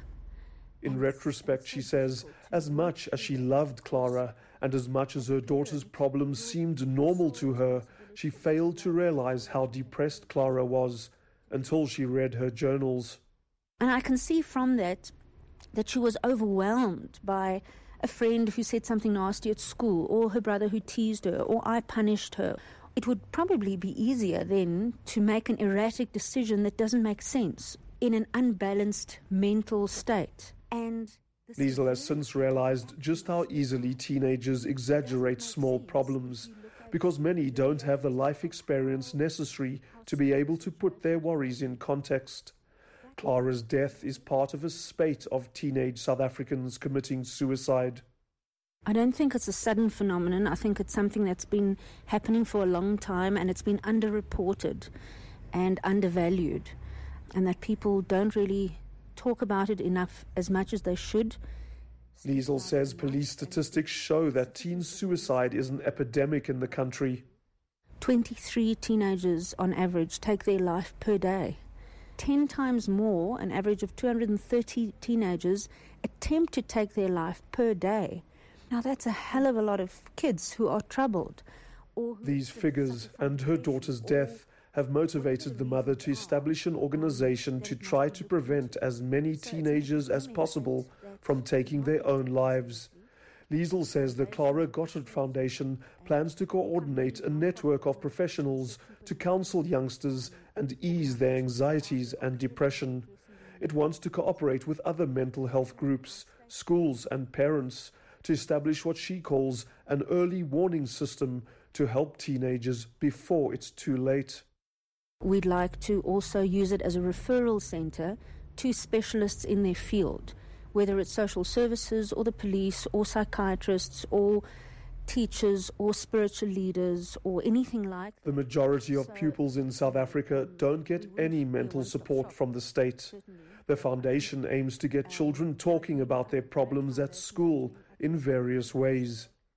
A: In retrospect, she says, as much as she loved Clara and as much as her daughter's problems seemed normal to her, she failed to realize how depressed Clara was until she read her journals.
V: And I can see from that she was overwhelmed by a friend who said something nasty at school, or her brother who teased her, or I punished her. It would probably be easier then to make an erratic decision that doesn't make sense in an unbalanced mental state. And
A: Liesel has since realized just how easily teenagers exaggerate small problems, because many don't have the life experience necessary to be able to put their worries in context. Clara's death is part of a spate of teenage South Africans committing suicide.
V: I don't think it's a sudden phenomenon. I think it's something that's been happening for a long time, and it's been underreported and undervalued, and that people don't really talk about it enough as much as they should.
A: Liesel says police statistics show that teen suicide is an epidemic in the country.
V: 23 teenagers on average take their life per day. 10 times more, an average of 230 teenagers attempt to take their life per day. Now that's a hell of a lot of kids who are troubled.
A: These figures and her daughter's death have motivated the mother to establish an organization to try to prevent as many teenagers as possible from taking their own lives. Liesel says the Clara Gottert Foundation plans to coordinate a network of professionals to counsel youngsters and ease their anxieties and depression. It wants to cooperate with other mental health groups, schools and parents to establish what she calls an early warning system to help teenagers before it's too late.
V: We'd like to also use it as a referral center to specialists in their field, whether it's social services or the police or psychiatrists or teachers or spiritual leaders or anything like that.
A: The majority of pupils in South Africa don't get any mental support from the state. The foundation aims to get children talking about their problems at school in various ways.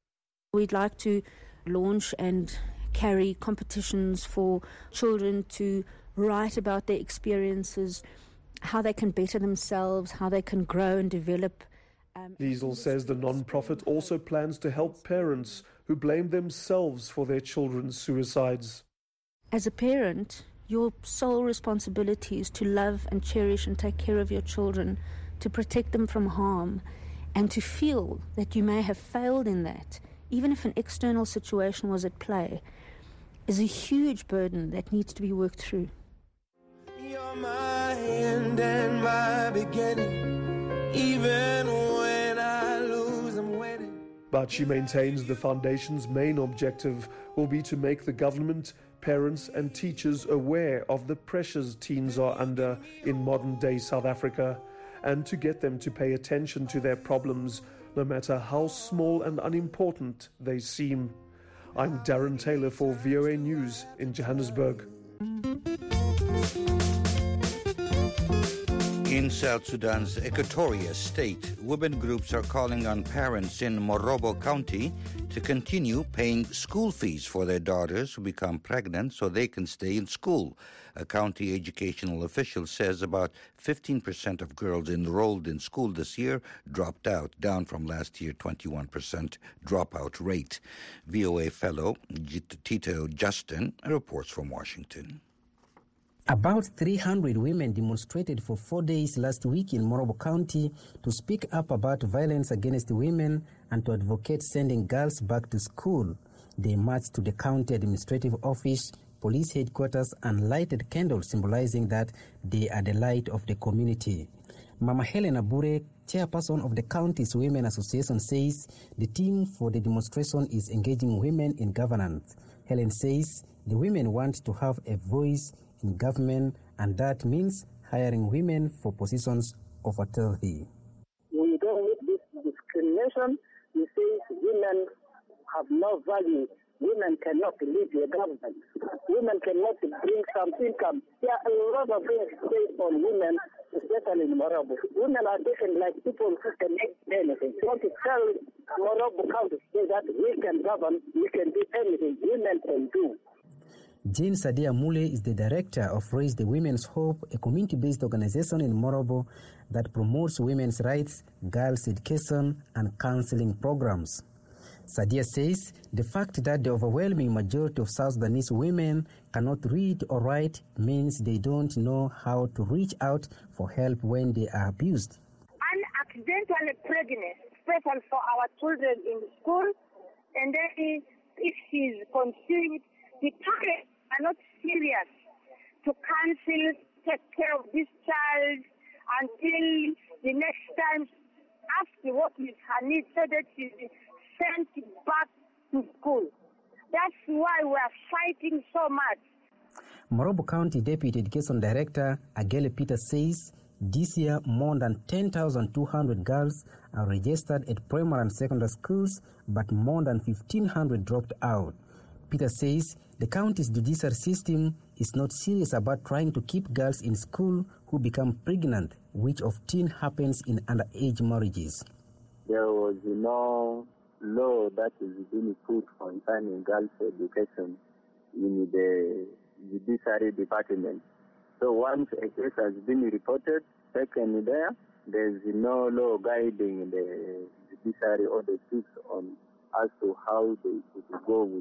V: We'd like to launch and carry competitions for children to write about their experiences, how they can better themselves, how they can grow and develop.
A: Liesel says the non-profit also plans to help parents who blame themselves for their children's suicides.
V: As a parent, your sole responsibility is to love and cherish and take care of your children, to protect them from harm, and to feel that you may have failed in that, even if an external situation was at play, is a huge burden that needs to be worked through.
S: You're my end and my beginning, even when I lose, I'm winning.
A: But she maintains the foundation's main objective will be to make the government, parents and teachers aware of the pressures teens are under in modern-day South Africa, and to get them to pay attention to their problems, no matter how small and unimportant they seem. I'm Darren Taylor for VOA News in Johannesburg.
E: In South Sudan's Equatoria state, women groups are calling on parents in Morobo County to continue paying school fees for their daughters who become pregnant so they can stay in school. A county educational official says about 15% of girls enrolled in school this year dropped out, down from last year's 21% dropout rate. VOA fellow Tito Justin reports from Washington.
B: About 300 women demonstrated for 4 days last week in Morobo County to speak up about violence against women and to advocate sending girls back to school. They marched to the county administrative office, police headquarters, and lighted candles symbolizing that they are the light of the community. Mama Helen Abure, chairperson of the county's Women Association, says the theme for the demonstration is engaging women in governance. Helen says the women want to have a voice in government, and that means hiring women for positions of authority.
C: We don't need this discrimination. We say women have no value. Women cannot lead the government. Women cannot bring some income. There are a lot of things based on women, especially in Morobo. Women are taken like people who can make anything. You want to tell Morobo County that we can govern, we can do anything. Women can do.
B: Jane Sadia Mule is the director of Raise the Women's Hope, a community-based organization in Morobo that promotes women's rights, girls' education, and counseling programs. Sadia says the fact that the overwhelming majority of South Sudanese women cannot read or write means they don't know how to reach out for help when they are abused.
W: Accidentally pregnant, especially for our children in school, and then if she's conceived, the parents are not serious to counsel, take care of this child until the next time, ask what is her need so that she's sent back to school. That's why we are fighting so much.
B: Morobo County Deputy Education Director Agele Peter says this year more than 10,200 girls are registered at primary and secondary schools, but more than 1,500 dropped out. Peter says the county's judicial system is not serious about trying to keep girls in school who become pregnant, which often happens in underage marriages.
C: There was no law that is being put concerning girls' education in the judiciary department. So once a case has been reported, taken there, there's no law guiding the judiciary or the chiefs on as to how they should go with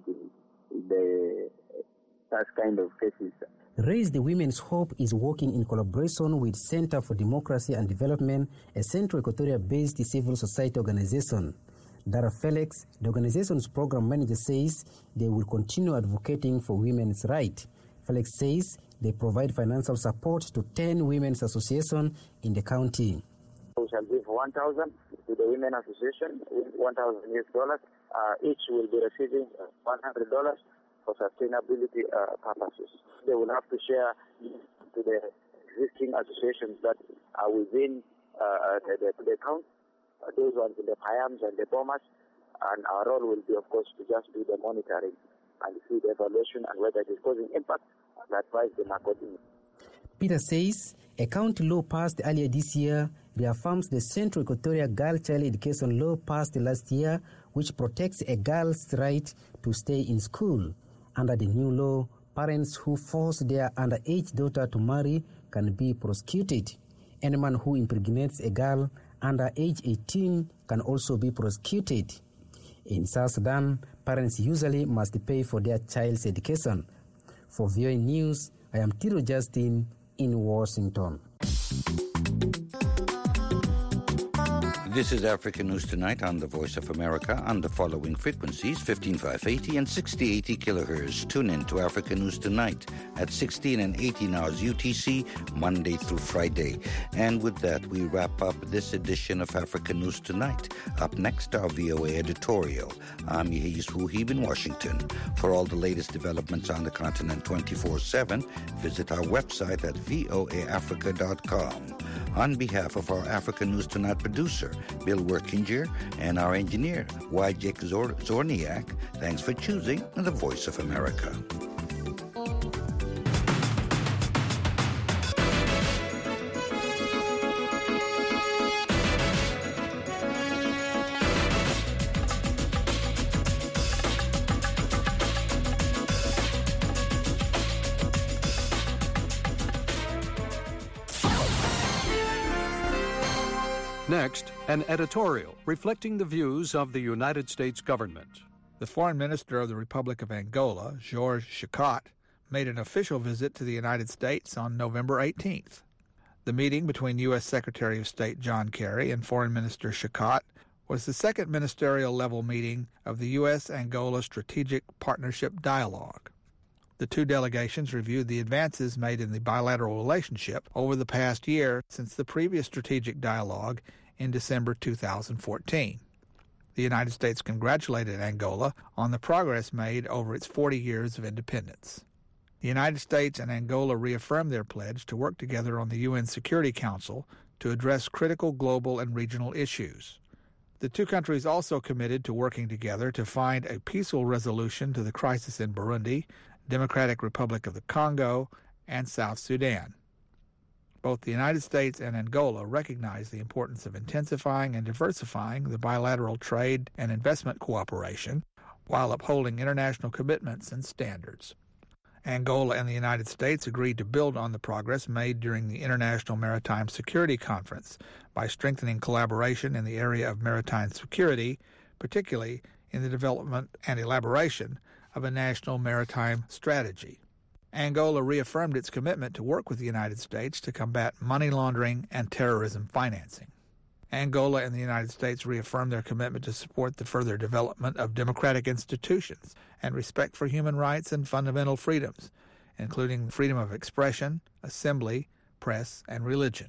C: such kind of cases.
B: Raise the Women's Hope is working in collaboration with Center for Democracy and Development, a Central Equatoria-based civil society organization. Dara Felix, the organization's program manager, says they will continue advocating for women's rights. Felix says they provide financial support to 10 women's associations in the county.
C: We shall give 1,000 to the Women Association, $1,000. Each will be receiving $100 for sustainability purposes. They will have to share to the existing associations that are within the county, those ones in the Payams and the Bomas, and our role will be, of course, to just do the monitoring and see the evaluation and whether it is causing impact and advise them accordingly.
B: Peter says a county law passed earlier this year reaffirms the Central Equatoria Girl Child Education Law passed last year, which protects a girl's right to stay in school. Under the new law, parents who force their underage daughter to marry can be prosecuted. Any man who impregnates a girl under age 18 can also be prosecuted. In South Sudan, parents usually must pay for their child's education. For VOA News, I am Tiro Justin in Washington.
E: This is Africa News Tonight on the Voice of America on the following frequencies, 15580 and 6080 kilohertz. Tune in to Africa News Tonight at 16 and 18 hours UTC, Monday through Friday. And with that, we wrap up this edition of Africa News Tonight. Up next, our VOA editorial. I'm Yehis Wuhib in Washington. For all the latest developments on the continent 24/7, visit our website at voaafrica.com. On behalf of our Africa News Tonight producer, Bill Workinger, and our engineer, Wojciech Zorniak, thanks for choosing the Voice of America.
D: Next, an editorial reflecting the views of the United States government.
F: The Foreign Minister of the Republic of Angola, Jorge Chicot, made an official visit to the United States on November 18th. The meeting between U.S. Secretary of State John Kerry and Foreign Minister Chicot was the second ministerial-level meeting of the U.S.-Angola Strategic Partnership Dialogue. The two delegations reviewed the advances made in the bilateral relationship over the past year since the previous strategic dialogue in December 2014. The United States congratulated Angola on the progress made over its 40 years of independence. The United States and Angola reaffirmed their pledge to work together on the UN Security Council to address critical global and regional issues. The two countries also committed to working together to find a peaceful resolution to the crisis in Burundi, Democratic Republic of the Congo, and South Sudan. Both the United States and Angola recognize the importance of intensifying and diversifying the bilateral trade and investment cooperation while upholding international commitments and standards. Angola and the United States agreed to build on the progress made during the International Maritime Security Conference by strengthening collaboration in the area of maritime security, particularly in the development and elaboration of a national maritime strategy. Angola reaffirmed its commitment to work with the United States to combat money laundering and terrorism financing. Angola and the United States reaffirmed their commitment to support the further development of democratic institutions and respect for human rights and fundamental freedoms, including freedom of expression, assembly, press, and religion.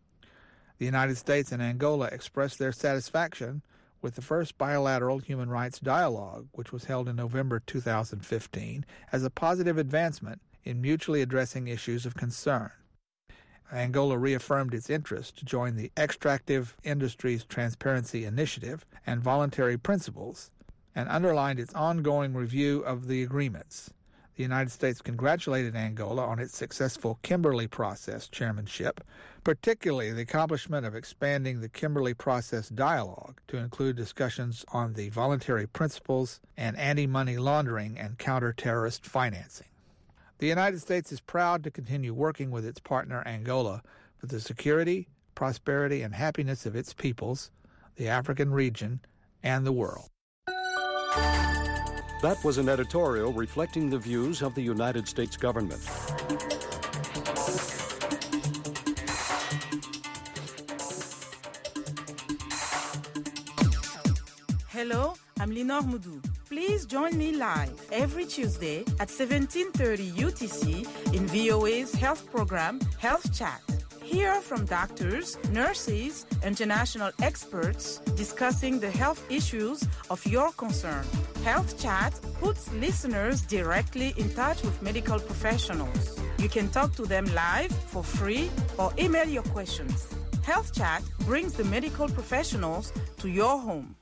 F: The United States and Angola expressed their satisfaction with the first bilateral human rights dialogue, which was held in November 2015, as a positive advancement in mutually addressing issues of concern. Angola reaffirmed its interest to join the Extractive Industries Transparency Initiative and Voluntary Principles, and underlined its ongoing review of the agreements. The United States congratulated Angola on its successful Kimberley Process chairmanship, particularly the accomplishment of expanding the Kimberley Process dialogue to include discussions on the voluntary principles and anti-money laundering and counter-terrorist financing. The United States is proud to continue working with its partner Angola for the security, prosperity, and happiness of its peoples, the African region, and the world.
D: That was an editorial reflecting the views of the United States government.
G: Hello, I'm Linor Moudou. Please join me live every Tuesday at 17:30 UTC in VOA's health program, Health Chat. Hear from doctors, nurses, international experts discussing the health issues of your concern. Health Chat puts listeners directly in touch with medical professionals. You can talk to them live for free or email your questions. Health Chat brings the medical professionals to your home.